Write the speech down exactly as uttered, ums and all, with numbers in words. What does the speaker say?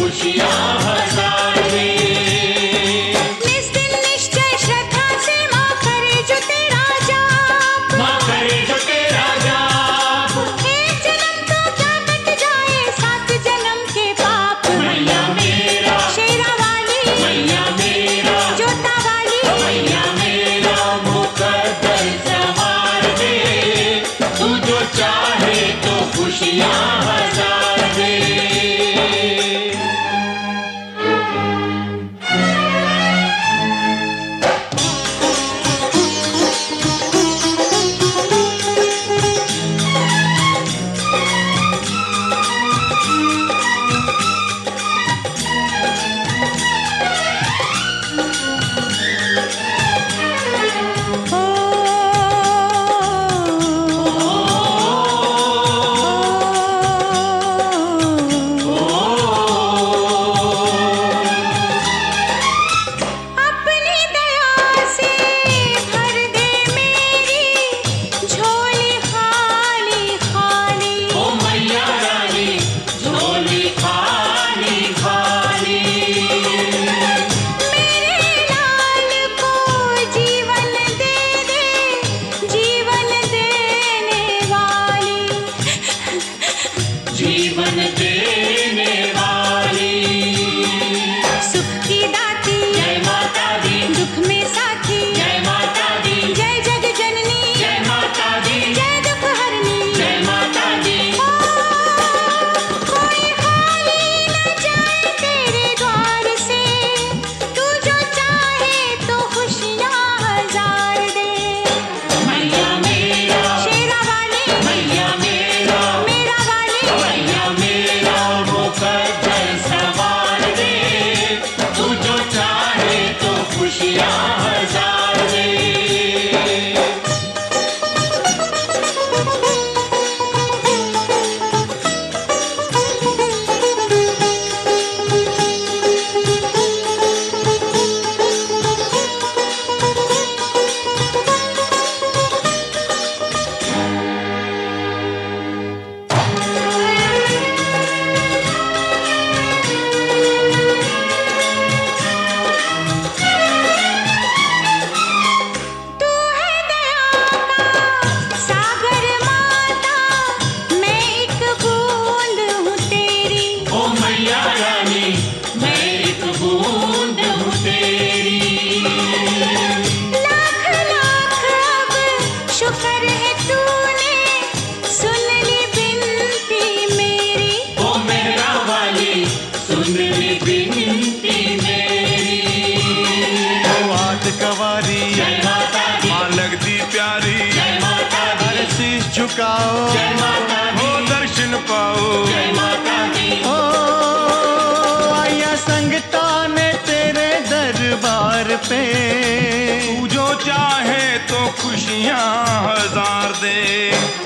खुशियाँ हजार दे। निस्दिन निश्चय श्रद्धा से माँ करे जो तेरा जाप, माँ करे जो तेरा जाप। एक जन्म तो क्या कट जाए सात जन्म के पाप। मैया मेरा शेरा वाली, मैया मेरा जोता वाली, मैया मेरा मुकद्दर संवार दे। तू जो चाहे तो खुशियाँ हजार दे। अपनी दया से भर दे मेरी झोली खाली खाली। ओ मैया रानी झोली खाली खाली। मेरे लाल को जीवन दे दे, जीवन देने वाली, जीवन देने वाली। सुख की दाती, जय माता दी, दुख में साथी, जय माता दी, जय जग जननी, जय माता दी, जय दुख हरनी। जय माता दी। ओ, कोई खाली न जाए तेरे द्वार से, तू जो चाहे तो खुशियाँ हजार दे। मैया मेरा शेरा वाली, मैया मेरा मेरा वाली, मैया मेरा मुकद्दर संवार दे। तू जो चाहे तो खुशियाँ हजार दे। तू है दया का सागर माता, मैं एक बूंद हूँ तेरी। ओ मैया रानी मैं एक बूंद हूँ तेरी। लाख लाख अब शुक्र है तूने सुन ली बिनती मेरी। ओ मेरा वाली सुन ली बिनती मेरी। ओ हाथ कवारी जय माता दी, माँ लगती प्यारी। जय माता दी, हर शीश झुकाओ जय माता दी, हो दर्शन पाओ। जय माता दी। ओ आया संगता ने तेरे दरबार पे, तू जो चाहे तो खुशियाँ हजार दे।